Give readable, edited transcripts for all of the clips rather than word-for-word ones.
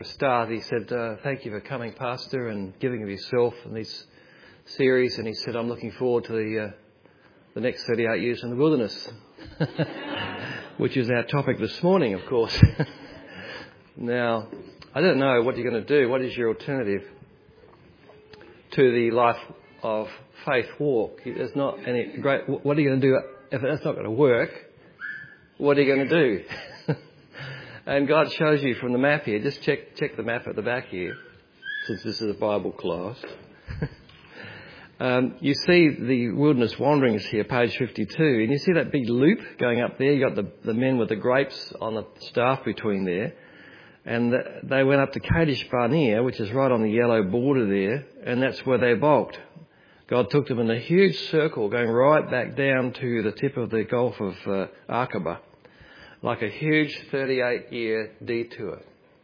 Start, he said, thank you for coming, Pastor, and giving of yourself in this series. And he said, I'm looking forward to the next 38 years in the wilderness, which is our topic this morning, of course. Now, I don't know what you're going to do. What is your alternative to the life of faith walk? There's not any great. What are you going to do if that's not going to work? What are you going to do? And God shows you from the map here. Just check the map at the back here, since this is a Bible class. You see the wilderness wanderings here, page 52, and you see that big loop going up there. You got the men with the grapes on the staff between there, and they went up to Kadesh Barnea, which is right on the yellow border there, and that's where they balked. God took them in a huge circle, going right back down to the tip of the Gulf of Aqaba. Like a huge 38-year detour.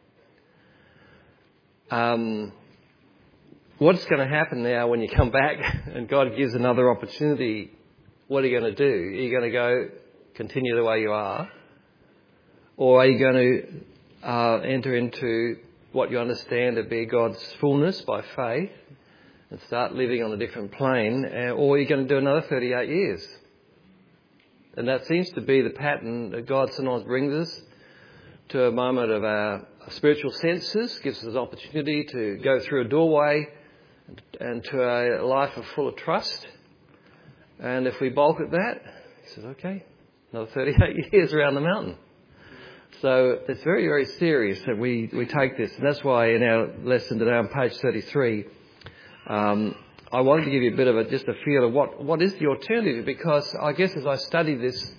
What's going to happen now when you come back and God gives another opportunity? What are you going to do? Are you going to go continue the way you are? Or are you going to enter into what you understand to be God's fullness by faith and start living on a different plane? Or are you going to do another 38 years? And that seems to be the pattern that God sometimes brings us to a moment of our spiritual senses, gives us an opportunity to go through a doorway and to a life full of trust. And if we balk at that, he says, okay, another 38 years around the mountain. So it's very, very serious that we take this. And that's why in our lesson today on page 33, I wanted to give you a bit of just a feel of what is the alternative, because I guess as I studied this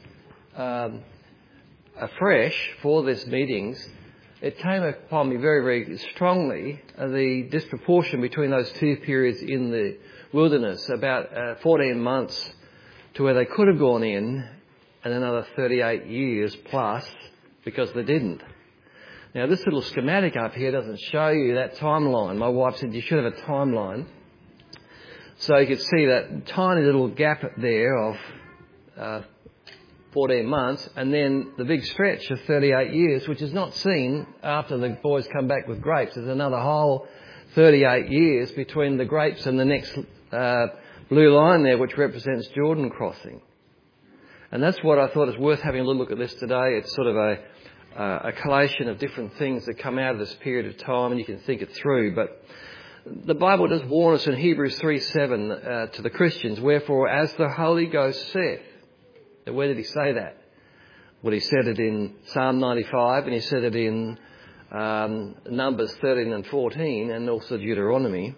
afresh for these meetings, it came upon me very, very strongly the disproportion between those two periods in the wilderness, about 14 months to where they could have gone in, and another 38 years plus because they didn't. Now this little schematic up here doesn't show you that timeline. My wife said you should have a timeline. So you could see that tiny little gap there of 14 months, and then the big stretch of 38 years, which is not seen after the boys come back with grapes. There's another whole 38 years between the grapes and the next blue line there, which represents Jordan crossing. And that's what I thought is worth having a little look at this today. It's sort of a collation of different things that come out of this period of time, and you can think it through. But the Bible does warn us in Hebrews 3:7 to the Christians, wherefore as the Holy Ghost saith. Now, where did he say that? Well, he said it in Psalm 95, and he said it in Numbers 13 and 14, and also Deuteronomy.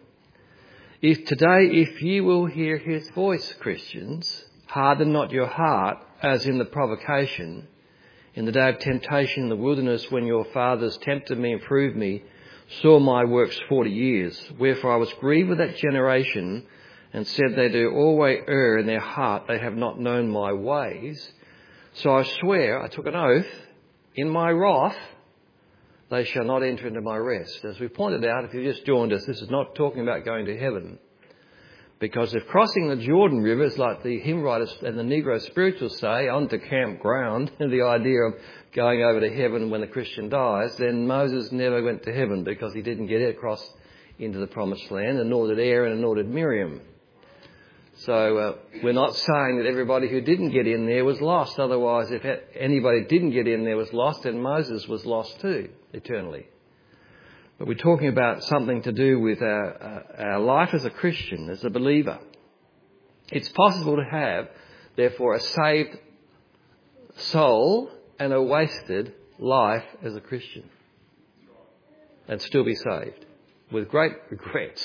If ye will hear his voice, Christians, harden not your heart as in the provocation, in the day of temptation in the wilderness, when your fathers tempted me and proved me, saw my works 40 years. Wherefore I was grieved with that generation, and said, they do always err in their heart, they have not known my ways. So I swear, I took an oath, in my wrath, they shall not enter into my rest. As we pointed out, if you just joined us, this is not talking about going to heaven. Because if crossing the Jordan River is like the hymn writers and the Negro spirituals say, onto campground, and the idea of going over to heaven when the Christian dies, then Moses never went to heaven because he didn't get across into the promised land, and nor did Aaron and nor did Miriam. So we're not saying that everybody who didn't get in there was lost. Otherwise, if anybody didn't get in there was lost, then Moses was lost too, eternally. But we're talking about something to do with our life as a Christian, as a believer. It's possible to have, therefore, a saved soul and a wasted life as a Christian, and still be saved with great regrets.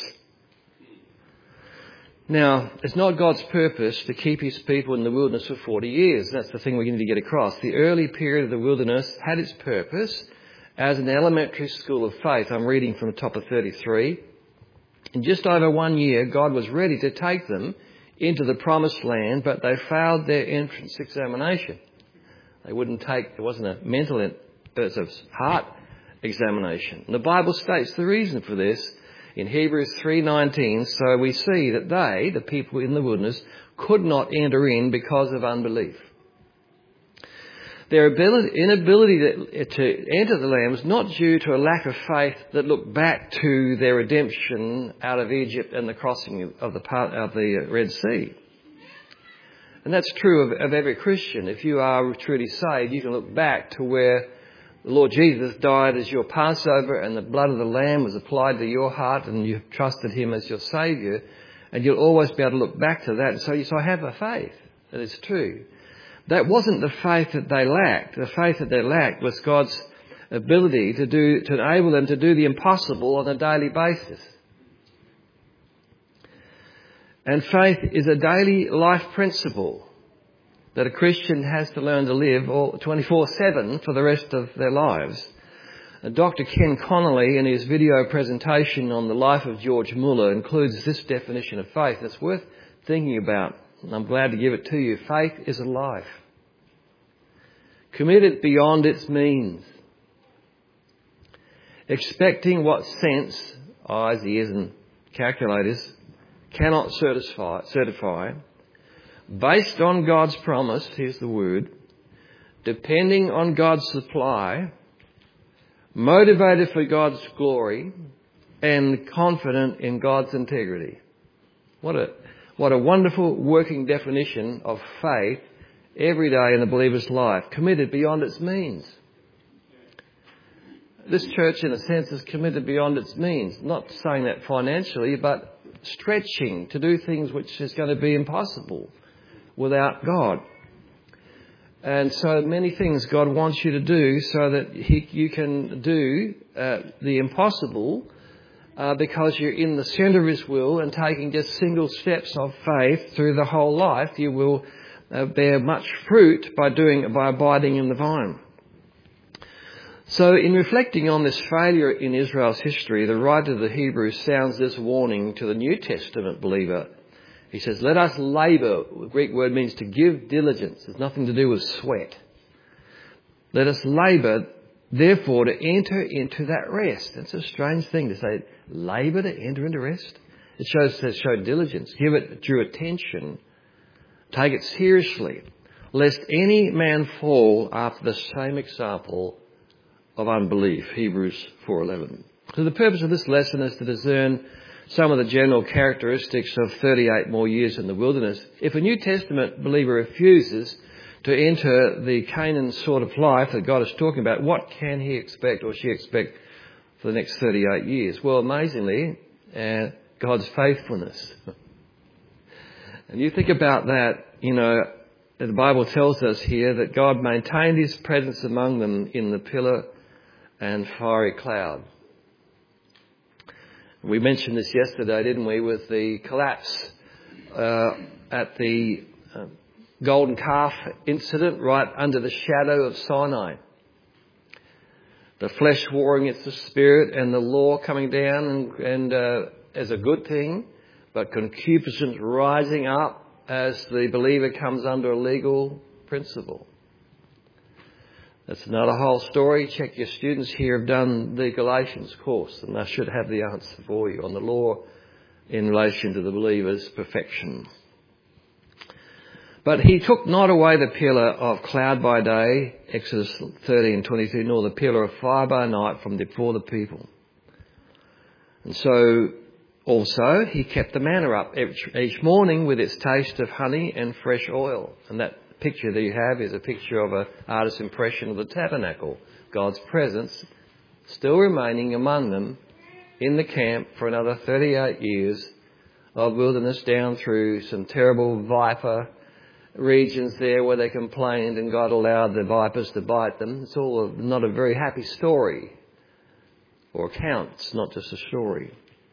Now, it's not God's purpose to keep his people in the wilderness for 40 years. That's the thing we need to get across. The early period of the wilderness had its purpose as an elementary school of faith. I'm reading from the top of 33. In just over 1 year, God was ready to take them into the promised land, but they failed their entrance examination. They wouldn't take, it wasn't a mental, it was a heart examination. And the Bible states the reason for this in Hebrews 3:19. So we see that they, the people in the wilderness, could not enter in because of unbelief. Their inability to enter the land was not due to a lack of faith that looked back to their redemption out of Egypt and the crossing of the Red Sea. And that's true of every Christian. If you are truly saved, you can look back to where the Lord Jesus died as your Passover and the blood of the Lamb was applied to your heart and you trusted Him as your Saviour, and you'll always be able to look back to that. So I have a faith that is true. That wasn't the faith that they lacked. The faith that they lacked was God's ability to enable them to do the impossible on a daily basis. And faith is a daily life principle that a Christian has to learn to live 24/7 for the rest of their lives. Dr. Ken Connolly, in his video presentation on the life of George Muller, includes this definition of faith that's worth thinking about. And I'm glad to give it to you. Faith is a life committed beyond its means, expecting what sense, eyes, ears and calculators cannot certify, based on God's promise, here's the word, depending on God's supply, motivated for God's glory, and confident in God's integrity. What a wonderful working definition of faith every day in the believer's life, committed beyond its means. This church, in a sense, is committed beyond its means. Not saying that financially, but stretching to do things which is going to be impossible without God. And so many things God wants you to do so that you can do the impossible because you're in the centre of His will and taking just single steps of faith through the whole life. You will bear much fruit by abiding in the vine. So in reflecting on this failure in Israel's history, the writer of the Hebrews sounds this warning to the New Testament believer. He says, let us labour. The Greek word means to give diligence. It's nothing to do with sweat. Let us labour, therefore, to enter into that rest. It's a strange thing to say, labour to enter into rest. It says show diligence. Give it due attention. Take it seriously. Lest any man fall after the same example of unbelief. Hebrews 4:11. So the purpose of this lesson is to discern some of the general characteristics of 38 more years in the wilderness. If a New Testament believer refuses to enter the Canaan sort of life that God is talking about, what can he expect or she expect for the next 38 years? Well, amazingly, God's faithfulness. And you think about that, the Bible tells us here that God maintained His presence among them in the pillar and fiery cloud. We mentioned this yesterday, didn't we, with the collapse at the golden calf incident right under the shadow of Sinai. The flesh warring against the spirit and the law coming down and as a good thing, but concupiscence rising up as the believer comes under a legal principle. That's not a whole story. Check your students here have done the Galatians course, and they should have the answer for you on the law in relation to the believer's perfection. But He took not away the pillar of cloud by day, Exodus 13:22, nor the pillar of fire by night from before the people. And so also He kept the manna up each morning with its taste of honey and fresh oil. And that picture that you have is a picture of an artist's impression of the tabernacle, God's presence still remaining among them in the camp for another 38 years of wilderness, down through some terrible viper regions there where they complained and God allowed the vipers to bite them. It's all not a very happy story or account. It's not just a story.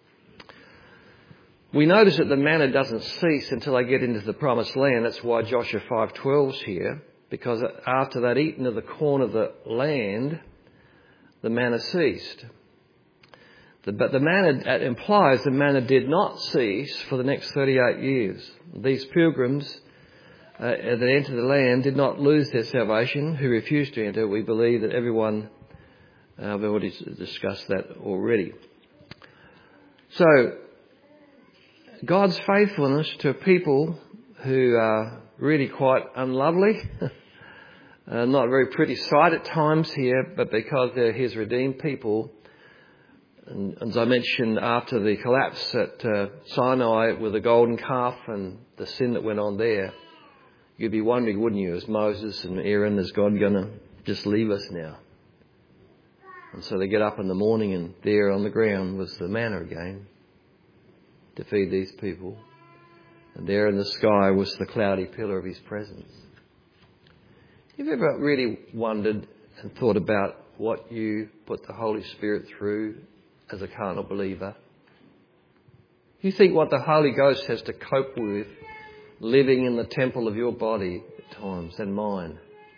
We notice that the manna doesn't cease until they get into the promised land. That's why Joshua 5:12's here, because after they'd eaten of the corn of the land, the manna ceased. But the manna implies the manna did not cease for the next 38 years. These pilgrims that entered the land did not lose their salvation. Who refused to enter, we believe that everyone, we've already discussed that already. So, God's faithfulness to people who are really quite unlovely Not a very pretty sight at times here, but because they're his redeemed people. And as I mentioned, after the collapse at Sinai with the golden calf and the sin that went on there, you'd be wondering, wouldn't you, as Moses and Aaron, is God going to just leave us now? And so they get up in the morning and there on the ground was the manna again to feed these people. And there in the sky was the cloudy pillar of his presence. Have you ever really wondered and thought about what you put the Holy Spirit through as a carnal believer? You think what the Holy Ghost has to cope with living in the temple of your body at times and mine.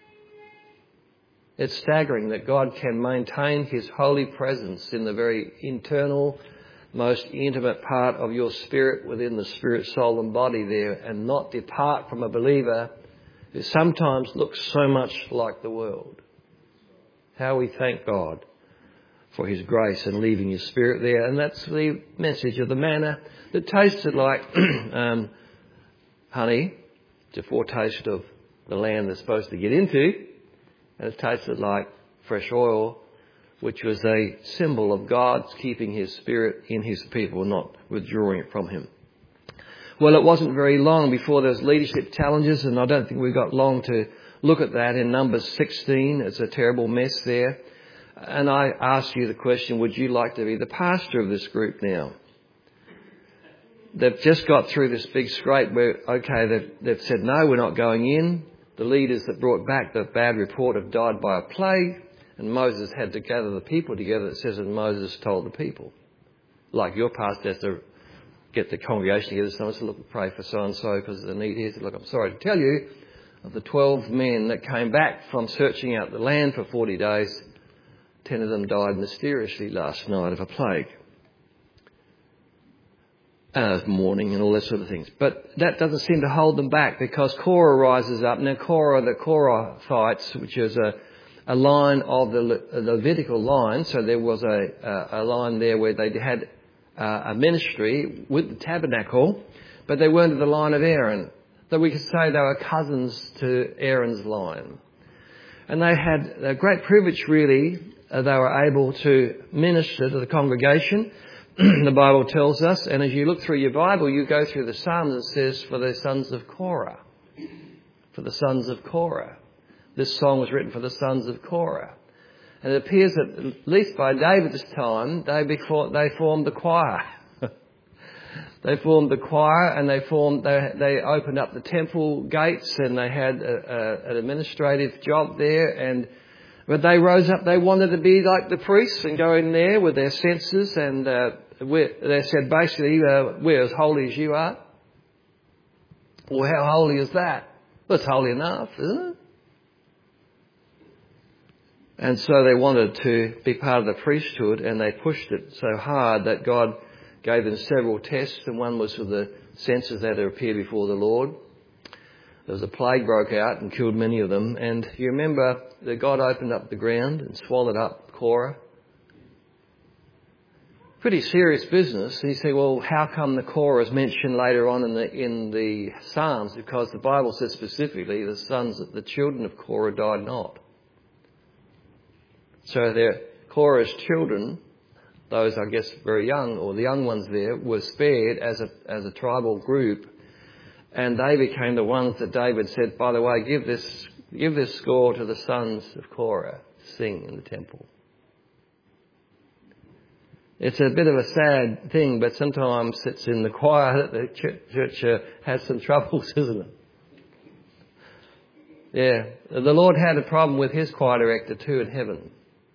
It's staggering that God can maintain his holy presence in the very internal, most intimate part of your spirit within the spirit, soul and body there and not depart from a believer who sometimes looks so much like the world. How we thank God for his grace and leaving his spirit there. And that's the message of the manna that tasted like honey. It's a foretaste of the land they're supposed to get into. And it tasted like fresh oil, which was a symbol of God's keeping his spirit in his people, not withdrawing it from him. Well, it wasn't very long before there was leadership challenges, and I don't think we've got long to look at that in Numbers 16. It's a terrible mess there. And I ask you the question, would you like to be the pastor of this group now? They've just got through this big scrape where, okay, they've said, no, we're not going in. The leaders that brought back the bad report have died by a plague, and Moses had to gather the people together. It says that Moses told the people, like your pastor has to get the congregation together. Someone said, look, pray for so-and-so because of the need here. He said, look, I'm sorry to tell you, of the 12 men that came back from searching out the land for 40 days, 10 of them died mysteriously last night of a plague. Mourning and all that sort of things. But that doesn't seem to hold them back because Korah rises up. Now the Korahites, which is a line of the Levitical line, so there was a line there where they had a ministry with the tabernacle, but they weren't in the line of Aaron. So we could say they were cousins to Aaron's line. And they had a great privilege really. They were able to minister to the congregation. The Bible tells us, and as you look through your Bible, you go through the Psalms, it says, for the sons of Korah. For the sons of Korah. This song was written for the sons of Korah. And it appears that, at least by David's time, they formed the choir. They formed the choir and they opened up the temple gates and they had an administrative job there. But they rose up, they wanted to be like the priests and go in there with their censers and they said basically, we're as holy as you are. Well, how holy is that? Well, it's holy enough, isn't it? And so they wanted to be part of the priesthood and they pushed it so hard that God gave them several tests, and one was for the censers that had appeared before the Lord. There was a plague broke out and killed many of them. And you remember that God opened up the ground and swallowed up Korah. Pretty serious business. And you say, well, how come the Korah is mentioned later on in the Psalms? Because the Bible says specifically the children of Korah died not. So Korah's children, those I guess very young, or the young ones there, were spared as a tribal group. And they became the ones that David said, by the way, give this score to the sons of Korah to sing in the temple. It's a bit of a sad thing, but sometimes it's in the choir that the church has some troubles, isn't it? Yeah. The Lord had a problem with his choir director too in heaven.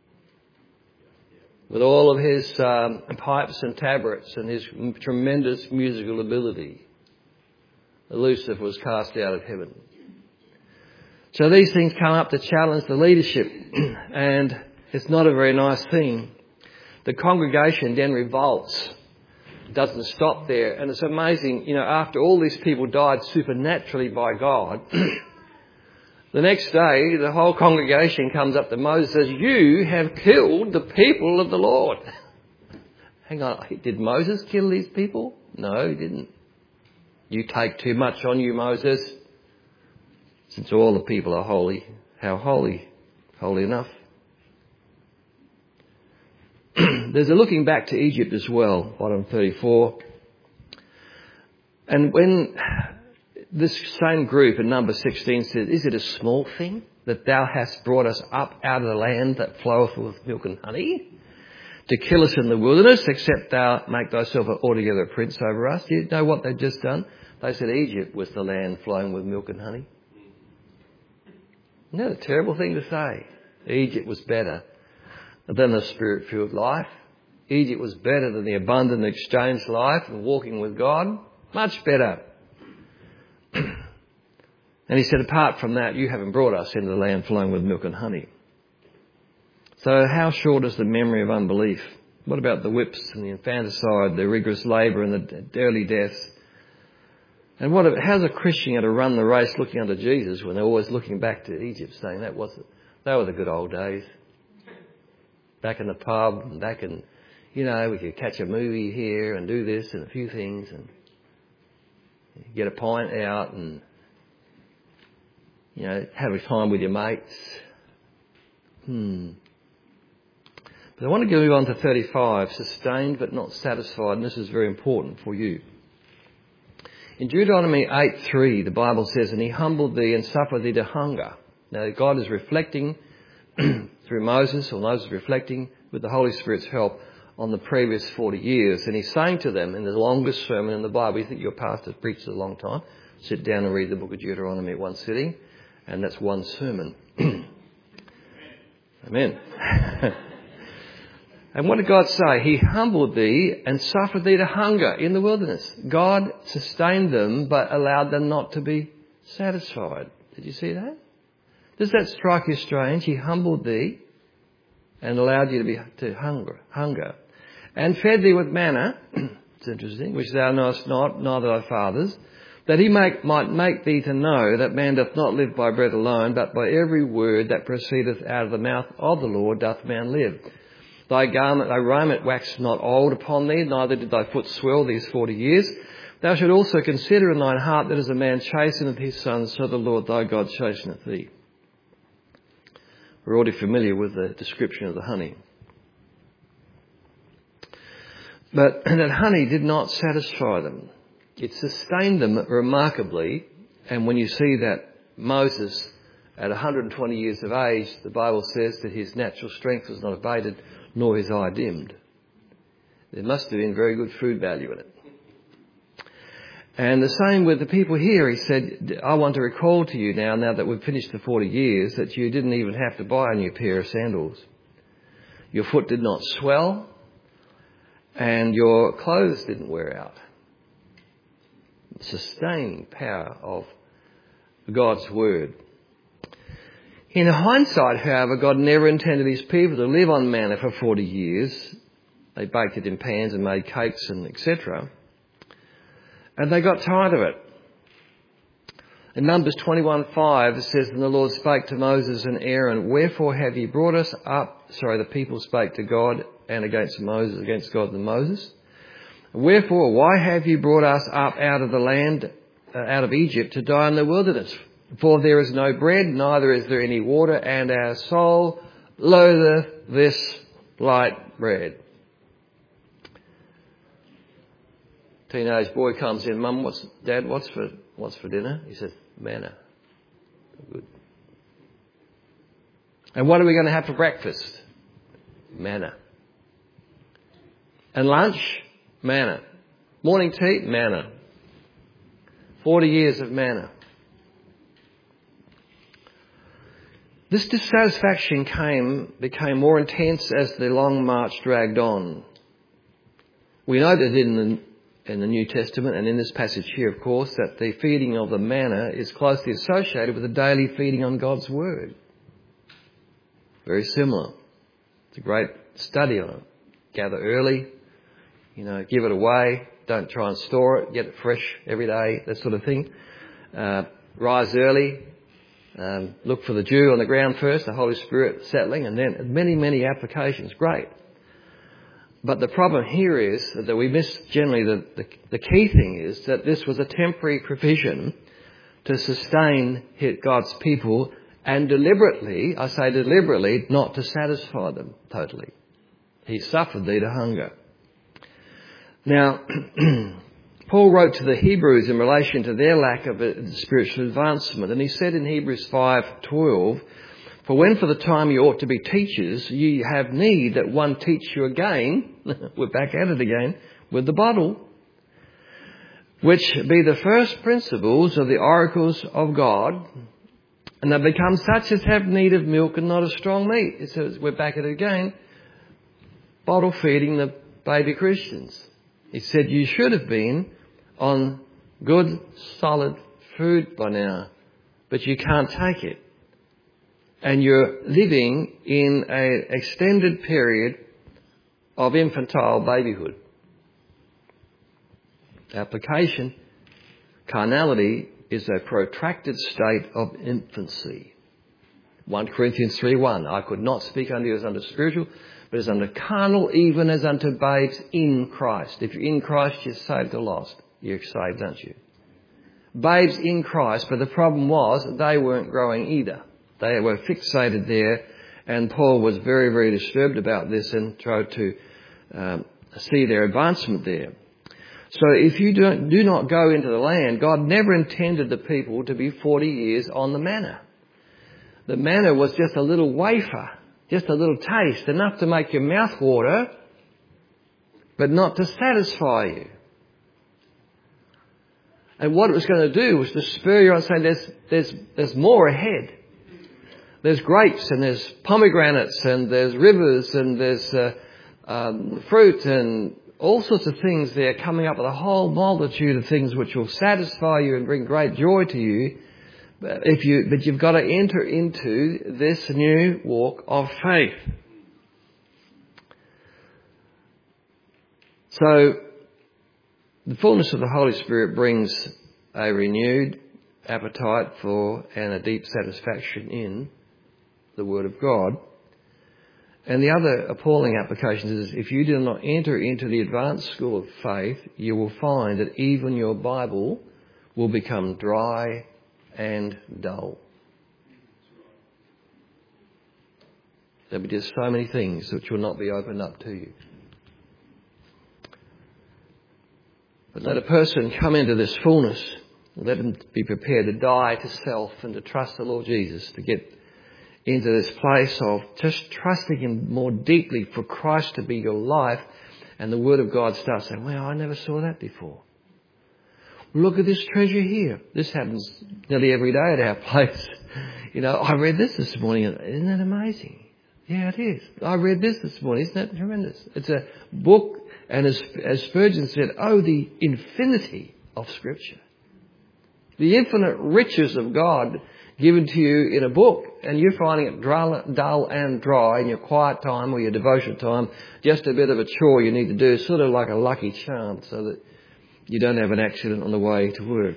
With all of his pipes and tabrets and his tremendous musical ability. Lucifer was cast out of heaven. So these things come up to challenge the leadership, and it's not a very nice thing. The congregation then revolts. It doesn't stop there. And it's amazing, after all these people died supernaturally by God, the next day the whole congregation comes up to Moses and says, you have killed the people of the Lord. Hang on, did Moses kill these people? No, he didn't. You take too much on you, Moses. Since all the people are holy, How holy? Holy enough. There's a looking back to Egypt as well, bottom 34. And when this same group in number 16 says, is it a small thing that thou hast brought us up out of the land that floweth with milk and honey, to kill us in the wilderness, except thou make thyself altogether a prince over us? Do you know what they've just done? They said Egypt was the land flowing with milk and honey. Isn't that a terrible thing to say? Egypt was better than the spirit-filled life. Egypt was better than the abundant exchange life and walking with God. Much better. And he said, apart from that, you haven't brought us into the land flowing with milk and honey. So how short is the memory of unbelief? What about the whips and the infanticide, the rigorous labour and the early deaths? And how's a Christian going to run the race looking unto Jesus when they're always looking back to Egypt, saying they were the good old days? Back in the pub, and back in, we could catch a movie here and do this and a few things and get a pint out and, have a time with your mates. But I want to move on to 35, sustained but not satisfied, and this is very important for you. In Deuteronomy 8:3, the Bible says, and he humbled thee and suffered thee to hunger. Now God is reflecting through Moses, or Moses reflecting with the Holy Spirit's help on the previous 40 years. And he's saying to them in the longest sermon in the Bible, you think your pastor preached a long time, sit down and read the book of Deuteronomy at one sitting, and that's one sermon. Amen. And what did God say? He humbled thee and suffered thee to hunger in the wilderness. God sustained them but allowed them not to be satisfied. Did you see that? Does that strike you strange? He humbled thee and allowed you to hunger. And fed thee with manna, it's interesting, which thou knowest not, neither thy fathers, that he might make thee to know that man doth not live by bread alone, but by every word that proceedeth out of the mouth of the Lord doth man live. Thy raiment waxed not old upon thee, neither did thy foot swell these 40 years. Thou shalt also consider in thine heart that as a man chasteneth his son, so the Lord thy God chasteneth thee. We're already familiar with the description of the honey. But that honey did not satisfy them. It sustained them remarkably. And when you see that Moses, at 120 years of age, the Bible says that his natural strength was not abated, nor his eye dimmed. There must have been very good food value in it. And the same with the people here. He said, I want to recall to you now that we've finished the 40 years, that you didn't even have to buy a new pair of sandals. Your foot did not swell, and your clothes didn't wear out. Sustaining power of God's word. In hindsight, however, God never intended his people to live on manna for 40 years. They baked it in pans and made cakes and etc. And they got tired of it. In Numbers 21:5, it says, and the Lord spake to Moses and Aaron, wherefore have ye brought us up? The people spake to God and against God and Moses. Wherefore, why have ye brought us up out of the land, out of Egypt, to die in the wilderness? For there is no bread, neither is there any water, and our soul loatheth this light bread. Teenage boy comes in, Mum, what's for dinner? He says, manna. Good. And what are we going to have for breakfast? Manna. And lunch? Manna. Morning tea? Manna. 40 years of manna. This dissatisfaction became more intense as the long march dragged on. We know that in the New Testament and in this passage here, of course, that the feeding of the manna is closely associated with the daily feeding on God's Word. Very similar. It's a great study on it. Gather early, give it away. Don't try and store it. Get it fresh every day, that sort of thing. Rise early. Look for the dew on the ground first, the Holy Spirit settling, and then many, many applications. Great. But the problem here is that we miss generally the key thing is that this was a temporary provision to sustain God's people And deliberately, I say deliberately, not to satisfy them totally. He suffered thee to hunger. Now, Paul wrote to the Hebrews in relation to their lack of spiritual advancement. And he said in Hebrews 5:12, for when for the time you ought to be teachers, ye have need that one teach you again, we're back at it again, with the bottle, which be the first principles of the oracles of God, and they become such as have need of milk and not of strong meat. It says, we're back at it again, bottle feeding the baby Christians. He said you should have been on good, solid food by now, but you can't take it. And you're living in an extended period of infantile babyhood. Application, carnality is a protracted state of infancy. 1 Corinthians 3:1, I could not speak unto you as unto spiritual, but as unto carnal, even as unto babes in Christ. If you're in Christ, you're saved or lost. You're saved, aren't you? Babes in Christ, but the problem was they weren't growing either. They were fixated there, and Paul was very, very disturbed about this and tried to see their advancement there. So if you do not go into the land, God never intended the people to be 40 years on the manna. The manna was just a little wafer, just a little taste, enough to make your mouth water, but not to satisfy you. And what it was going to do was to spur you on, saying there's more ahead. There's grapes and there's pomegranates and there's rivers and there's fruit and all sorts of things there coming up with a whole multitude of things which will satisfy you and bring great joy to you. But you've got to enter into this new walk of faith. So the fullness of the Holy Spirit brings a renewed appetite for and a deep satisfaction in the Word of God. And the other appalling application is if you do not enter into the advanced school of faith, you will find that even your Bible will become dry and dull. There'll be just so many things which will not be opened up to you. But let a person come into this fullness, let them be prepared to die to self and to trust the Lord Jesus, to get into this place of just trusting Him more deeply for Christ to be your life, and the Word of God starts saying, well, I never saw that before. Look at this treasure here. This happens nearly every day at our place. You know, I read this morning. Isn't that amazing? Yeah, it is. I read this morning. Isn't that tremendous? It's a book, and as Spurgeon said, oh, the infinity of Scripture. The infinite riches of God given to you in a book, and you're finding it dull and dry in your quiet time or your devotion time, just a bit of a chore you need to do, sort of like a lucky charm so that you don't have an accident on the way to work.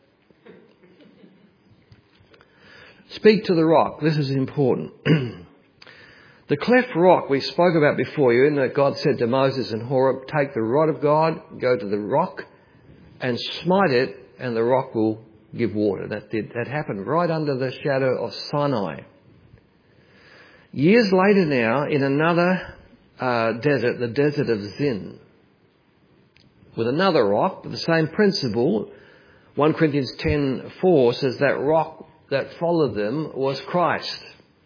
Speak to the rock. This is important. The cleft rock we spoke about before you, and that God said to Moses in Horeb, take the rod of God, go to the rock and smite it, and the rock will give water. That happened right under the shadow of Sinai. Years later now, in another desert, the desert of Zin, with another rock, but the same principle, 1 Corinthians 10:4 says that rock that followed them was Christ.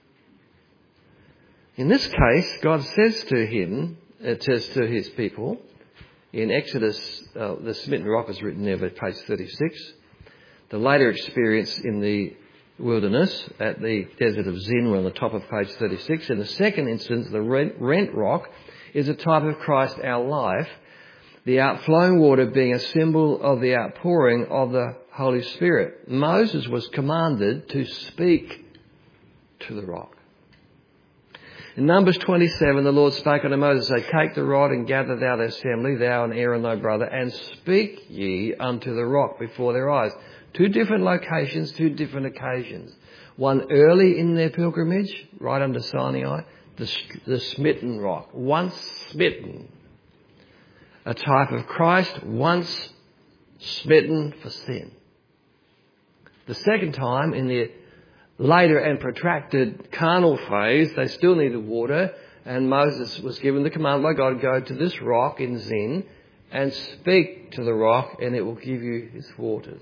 In this case, God says to him, it says to his people, in Exodus, the smitten rock is written there, but page 36. The later experience in the wilderness at the desert of Zin, we're on the top of page 36. In the second instance, the rent rock is a type of Christ, our life, the outflowing water being a symbol of the outpouring of the Holy Spirit. Moses was commanded to speak to the rock. In Numbers 27, the Lord spake unto Moses, say, take the rod and gather thou the assembly, thou and Aaron thy brother, and speak ye unto the rock before their eyes. Two different locations, two different occasions. One early in their pilgrimage, right under Sinai, the smitten rock. Once smitten. A type of Christ, once smitten for sin. The second time in the later and protracted carnal phase, they still needed water, and Moses was given the command by God, go to this rock in Zin and speak to the rock and it will give you its waters.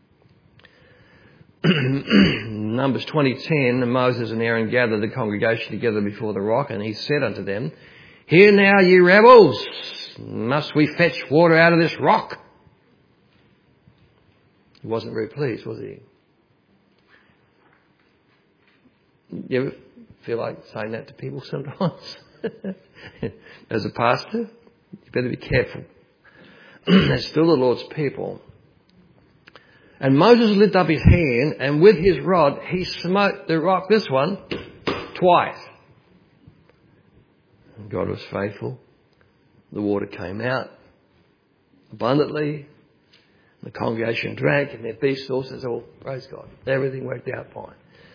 Numbers 20:10, Moses and Aaron gathered the congregation together before the rock, and he said unto them, Hear now, ye rebels, must we fetch water out of this rock? He wasn't very pleased, was he? You ever feel like saying that to people sometimes? As a pastor, you better be careful. They're still the Lord's people. And Moses lifted up his hand, and with his rod he smote the rock, this one, twice. And God was faithful. The water came out abundantly. The congregation drank, and their beast also said, praise God. Everything worked out fine.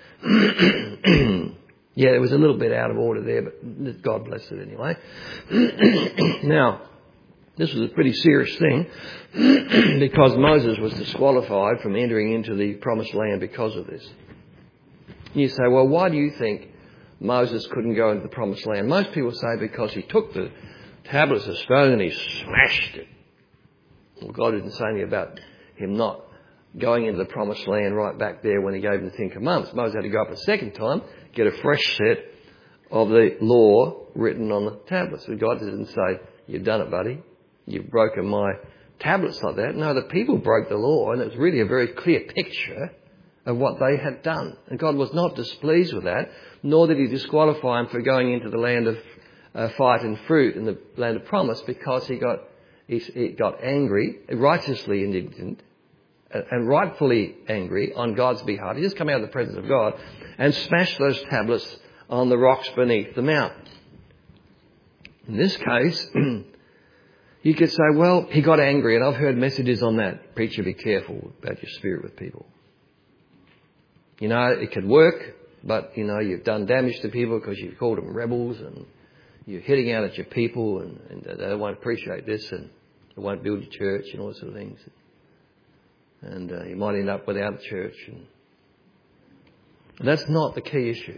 Yeah, it was a little bit out of order there, but God blessed it anyway. Now, this was a pretty serious thing because Moses was disqualified from entering into the promised land because of this. You say, well, why do you think Moses couldn't go into the promised land? Most people say because he took the tablets of stone and he smashed it. Well, God didn't say anything about him not going into the promised land right back there when he gave him the 10 Commandments. Moses had to go up a second time, get a fresh set of the law written on the tablets. But God didn't say, you've done it, buddy. You've broken my tablets like that. No, the people broke the law, and it was really a very clear picture of what they had done. And God was not displeased with that, nor did he disqualify him for going into the land of fight and fruit in the land of promise, because he got angry, righteously indignant, and rightfully angry on God's behalf. He just come out of the presence of God and smashed those tablets on the rocks beneath the mountain. In this case, you could say, well, he got angry, and I've heard messages on that. Preacher, be careful about your spirit with people. You know, it could work, but, you know, you've done damage to people because you've called them rebels, and you're hitting out at your people, and they won't appreciate this, and they won't build your church and all those sort of things. And you might end up without a church. And that's not the key issue.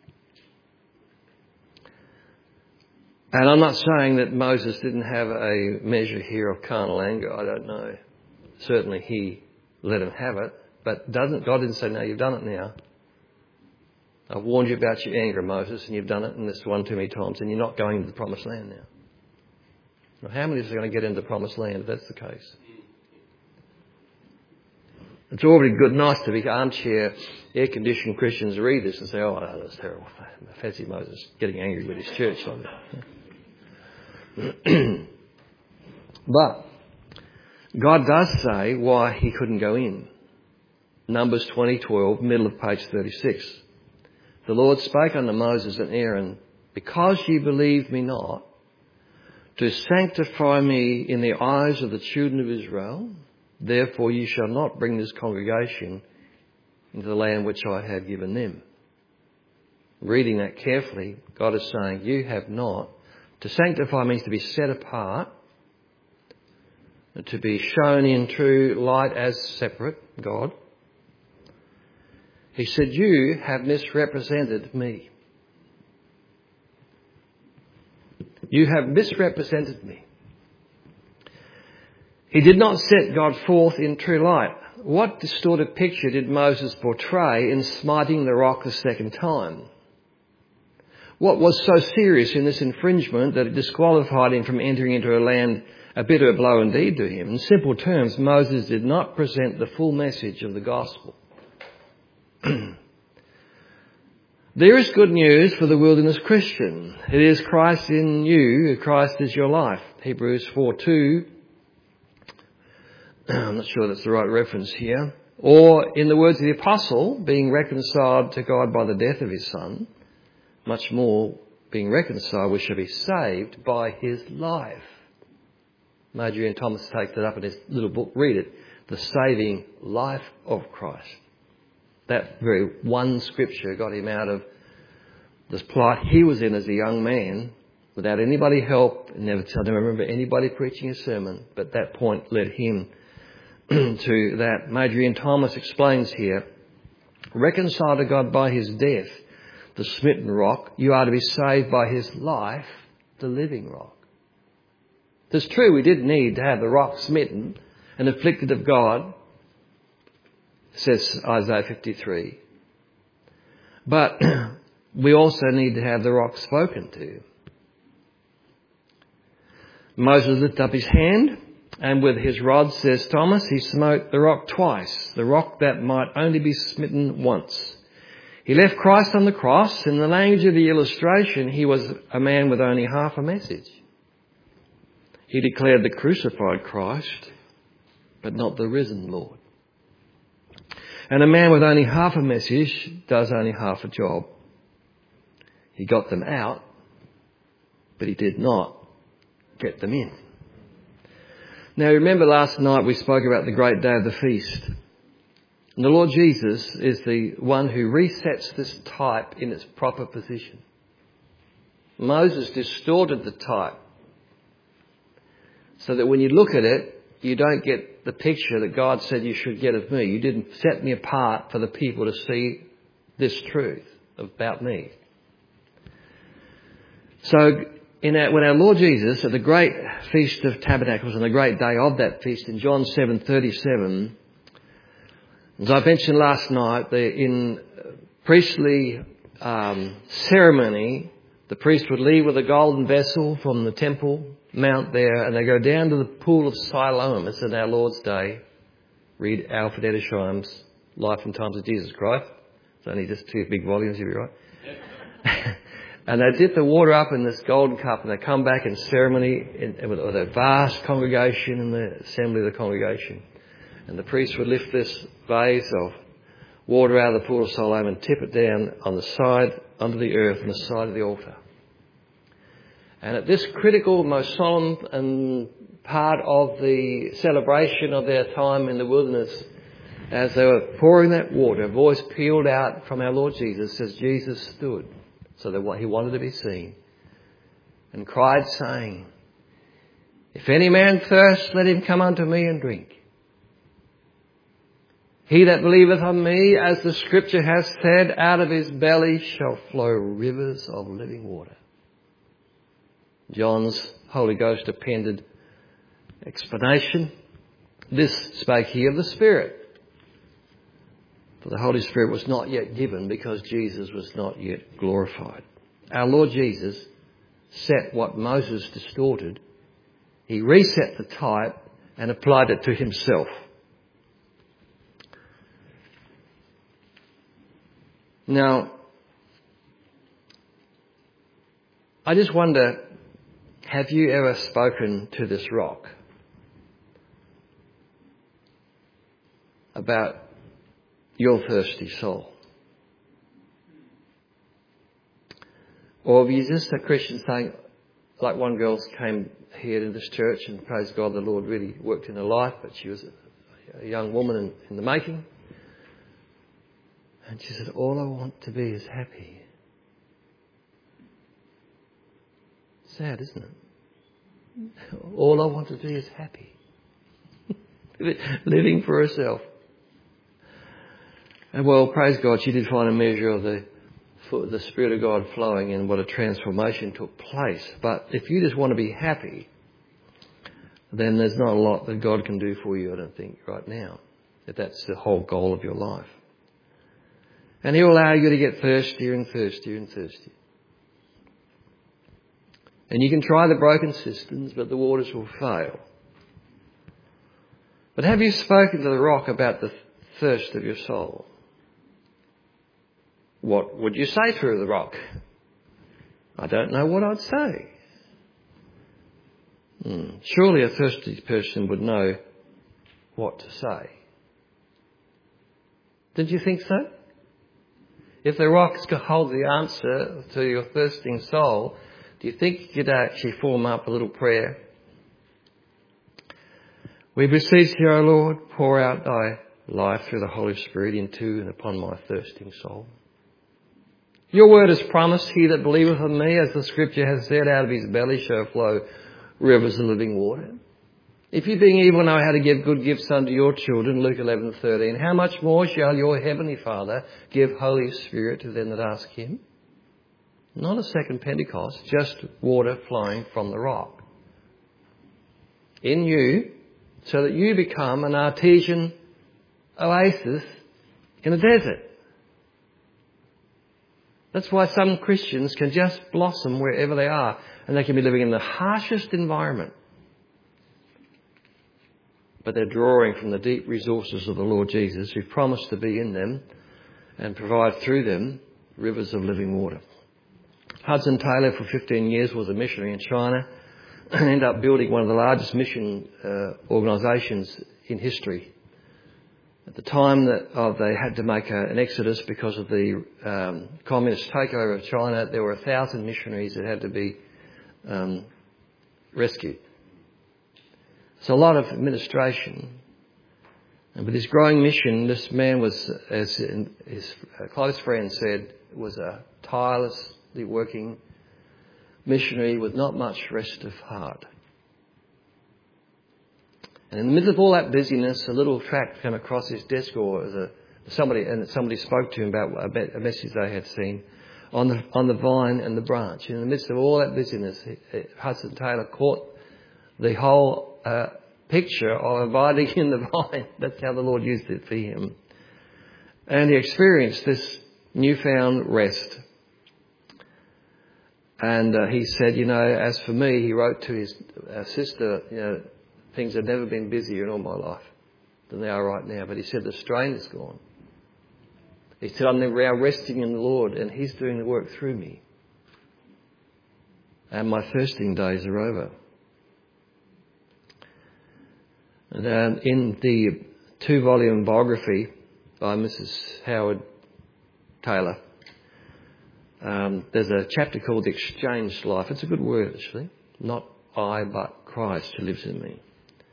And I'm not saying that Moses didn't have a measure here of carnal anger. I don't know. Certainly he let him have it. But God didn't say, no, you've done it now. I've warned you about your anger, Moses, and you've done it in this one too many times, and you're not going into the promised land now. Now, how many of us are going to get into the promised land if that's the case? It's already good, nice to be armchair, air-conditioned Christians read this and say, oh, no, that's terrible. I fancy Moses getting angry with his church like that. But God does say why he couldn't go in. Numbers 20:12, middle of page 36. The Lord spake unto Moses and Aaron, because ye believe me not, to sanctify me in the eyes of the children of Israel, therefore ye shall not bring this congregation into the land which I have given them. Reading that carefully, God is saying, you have not. To sanctify means to be set apart, to be shown in true light as separate, God. He said, you have misrepresented me. You have misrepresented me. He did not set God forth in true light. What distorted picture did Moses portray in smiting the rock the second time? What was so serious in this infringement that it disqualified him from entering into a land a bitter blow indeed to him? In simple terms, Moses did not present the full message of the gospel. There is good news for the wilderness Christian. It is Christ in you. Christ is your life. Hebrews 4:2. I'm not sure that's the right reference here. Or, in the words of the apostle, being reconciled to God by the death of his Son, much more, being reconciled, we shall be saved by his life. Major Ian Thomas takes it up in his little book. Read it. The saving life of Christ. That very one scripture got him out of this plight he was in as a young man, without anybody help. I never remember anybody preaching a sermon, but that point led him to that. Major Ian Thomas explains here reconciled to God by his death, the smitten rock, you are to be saved by his life, the living rock. It's true, we did need to have the rock smitten and afflicted of God, says Isaiah 53. But we also need to have the rock spoken to. Moses lifted up his hand, and with his rod, says Thomas, he smote the rock twice, the rock that might only be smitten once. He left Christ on the cross. In the language of the illustration, he was a man with only half a message. He declared the crucified Christ, but not the risen Lord. And a man with only half a message does only half a job. He got them out, but he did not get them in. Now remember last night we spoke about the great day of the feast. And the Lord Jesus is the one who resets this type in its proper position. Moses distorted the type so that when you look at it, you don't get the picture that God said you should get of me. You didn't set me apart for the people to see this truth about me. So when our Lord Jesus, at the great Feast of Tabernacles and the great day of that feast in John 7:37, as I mentioned last night, in priestly ceremony, the priest would leave with a golden vessel from the temple mount there, and they go down to the pool of Siloam. It's in our Lord's Day. Read Alfred Edersheim's Life and Times of Jesus Christ. It's only just 2 big volumes, you'll be right. And they dip the water up in this golden cup, and they come back in ceremony with a vast congregation in the assembly of the congregation. And the priest would lift this vase of water out of the pool of Siloam and tip it down on the side, under the earth, on the side of the altar. And at this critical, most solemn and part of the celebration of their time in the wilderness, as they were pouring that water, a voice pealed out from our Lord Jesus as Jesus stood, so that he wanted to be seen, and cried, saying, "If any man thirst, let him come unto me and drink. He that believeth on me, as the scripture hath said, out of his belly shall flow rivers of living water." John's Holy Ghost appended explanation. This spake he of the Spirit. For the Holy Spirit was not yet given because Jesus was not yet glorified. Our Lord Jesus set what Moses distorted. He reset the type and applied it to himself. Now, I just wonder, have you ever spoken to this rock about your thirsty soul? Or have you just a Christian saying, like one girl came here to this church, and praise God, the Lord really worked in her life, but she was a young woman in the making. And she said, all I want to be is happy. Sad, isn't it? All I want to be is happy. Living for herself. And well, praise God, she did find a measure of the Spirit of God flowing, and what a transformation took place. But if you just want to be happy, then there's not a lot that God can do for you, I don't think, right now. If that's the whole goal of your life. And He'll allow you to get thirstier and thirstier and thirstier. And you can try the broken cisterns, but the waters will fail. But have you spoken to the rock about the thirst of your soul? What would you say to the rock? I don't know what I'd say. Surely a thirsty person would know what to say. Did you think so? If the rocks could hold the answer to your thirsting soul, do you think you could actually form up a little prayer? We beseech thee, O Lord, pour out thy life through the Holy Spirit into and upon my thirsting soul. Your word has promised, he that believeth on me, as the scripture has said, out of his belly shall flow rivers of living water. If you being evil know how to give good gifts unto your children, Luke 11:13, how much more shall your heavenly Father give Holy Spirit to them that ask him? Not a second Pentecost, just water flowing from the rock. In you, so that you become an artesian oasis in a desert. That's why some Christians can just blossom wherever they are, and they can be living in the harshest environment. But they're drawing from the deep resources of the Lord Jesus, who promised to be in them and provide through them rivers of living water. Hudson Taylor for 15 years was a missionary in China and ended up building one of the largest mission organisations in history. At the time that they had to make an exodus because of the communist takeover of China, there were 1,000 missionaries that had to be rescued. So a lot of administration. And with his growing mission, this man was, as his close friend said, was a tirelessly working missionary with not much rest of heart. And in the midst of all that busyness, a little tract came across his desk, or somebody spoke to him about a message they had seen on the vine and the branch. In the midst of all that busyness, Hudson Taylor caught the whole picture of abiding in the vine. That's how the Lord used it for him. And he experienced this newfound rest. And he said, as for me, he wrote to his sister, things have never been busier in all my life than they are right now. But he said, the strain is gone. He said, I'm now resting in the Lord, and he's doing the work through me. And my thirsting days are over. And in the 2-volume biography by Mrs. Howard Taylor, there's a chapter called The Exchanged Life. It's a good word, actually. Not I, but Christ who lives in me.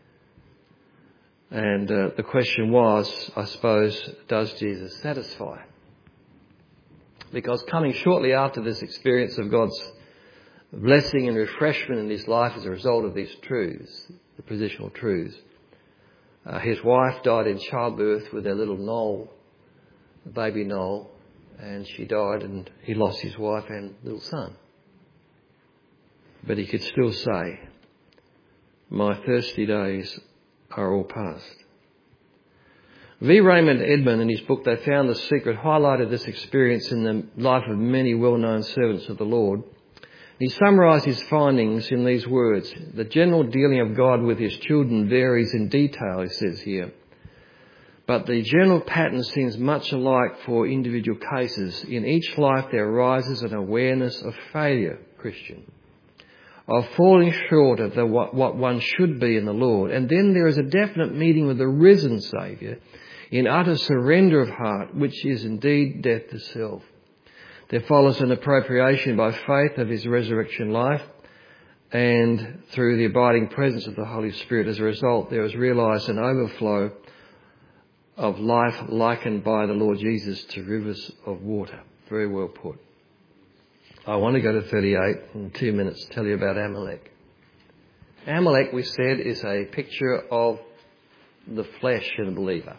And the question was, I suppose, does Jesus satisfy? Because coming shortly after this experience of God's blessing and refreshment in his life as a result of these truths, the positional truths, his wife died in childbirth with their little Noel, baby Noel, and she died and he lost his wife and little son. But he could still say, my thirsty days are all past. V. Raymond Edman, in his book They Found the Secret, highlighted this experience in the life of many well-known servants of the Lord. He summarised his findings in these words. The general dealing of God with his children varies in detail, he says here. But the general pattern seems much alike for individual cases. In each life there arises an awareness of failure, Christian, of falling short of what one should be in the Lord. And then there is a definite meeting with the risen Saviour in utter surrender of heart, which is indeed death to self. There follows an appropriation by faith of his resurrection life, and through the abiding presence of the Holy Spirit. As a result, there is realised an overflow of life likened by the Lord Jesus to rivers of water. Very well put. I want to go to 38 in 2 minutes, tell you about Amalek. Amalek, we said, is a picture of the flesh in a believer.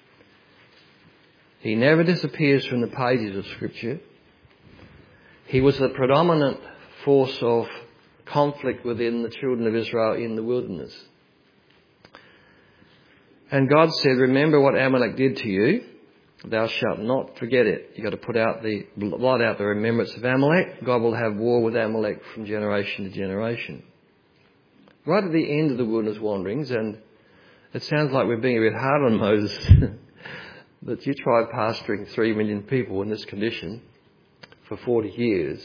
He never disappears from the pages of Scripture. He was the predominant force of conflict within the children of Israel in the wilderness. And God said, remember what Amalek did to you. Thou shalt not forget it. You've got to blot out the remembrance of Amalek. God will have war with Amalek from generation to generation. Right at the end of the wilderness wanderings, and it sounds like we're being a bit hard on Moses, but you tried pastoring 3 million people in this condition for 40 years.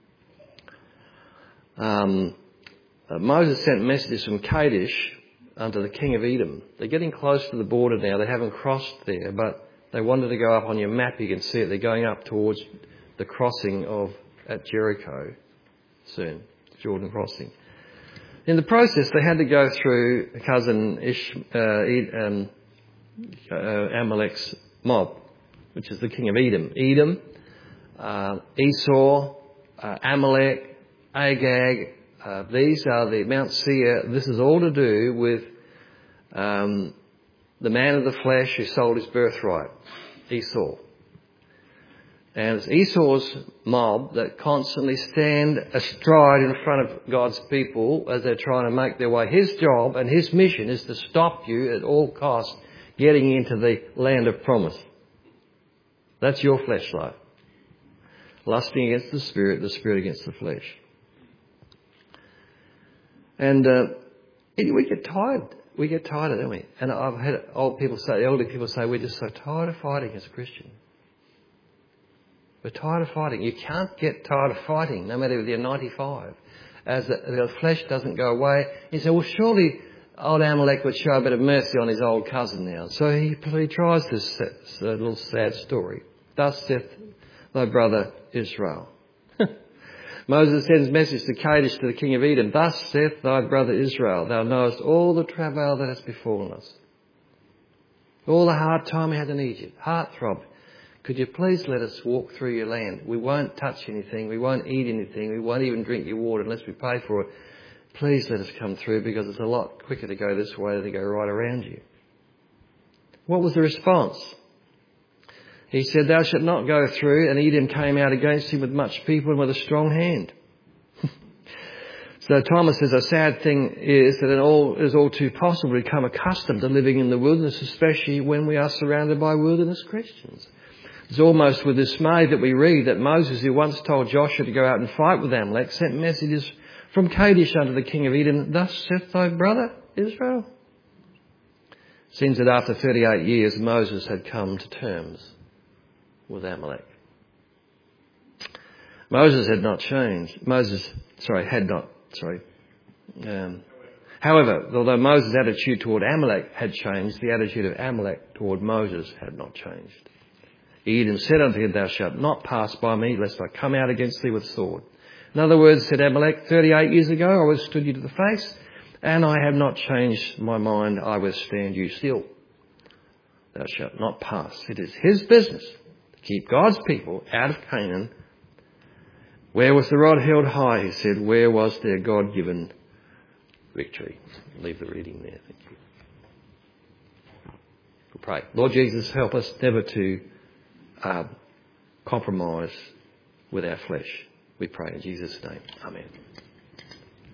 Moses sent messages from Kadesh unto the king of Edom. They're getting close to the border now. They haven't crossed there, but they wanted to go up on your map. You can see it. They're going up towards the crossing at Jericho soon, Jordan crossing. In the process, they had to go through cousin Amalek's mob, which is the king of Edom. Edom, Esau, Amalek, Agag, These are the Mount Seir. This is all to do with the man of the flesh who sold his birthright, Esau. And it's Esau's mob that constantly stand astride in front of God's people as they're trying to make their way. His job and his mission is to stop you at all costs getting into the land of promise. That's your flesh life. Lusting against the spirit against the flesh. And we get tired. We get tired of it, don't we? And I've had elderly people say, we're just so tired of fighting as a Christian. We're tired of fighting. You can't get tired of fighting, no matter if you're 95. As the flesh doesn't go away. You say, well, surely old Amalek would show a bit of mercy on his old cousin now. So he tries this little sad story. Thus saith thy brother Israel. Moses sends message to Kadesh to the king of Edom. Thus saith thy brother Israel, thou knowest all the travail that has befallen us. All the hard time we had in Egypt. Heartthrob. Could you please let us walk through your land? We won't touch anything. We won't eat anything. We won't even drink your water unless we pay for it. Please let us come through because it's a lot quicker to go this way than to go right around you. What was the response? He said, thou shalt not go through, and Edom came out against him with much people and with a strong hand. So Thomas says a sad thing is that it is all too possible to become accustomed to living in the wilderness, especially when we are surrounded by wilderness Christians. It's almost with dismay that we read that Moses, who once told Joshua to go out and fight with Amalek, sent messages from Kadesh unto the king of Edom, thus saith thy brother Israel. It seems that after 38 years, Moses had come to terms with Amalek. Moses had not changed. However, although Moses' attitude toward Amalek had changed, the attitude of Amalek toward Moses had not changed. Edom said unto him, thou shalt not pass by me, lest I come out against thee with sword. In other words, said Amalek, 38 years ago I withstood you to the face, and I have not changed my mind, I withstand you still. Thou shalt not pass. It is his business to keep God's people out of Canaan. Where was the rod held high, he said, where was their God-given victory? Leave the reading there, thank you. We'll pray. Lord Jesus, help us never to compromise with our flesh. We pray in Jesus' name. Amen.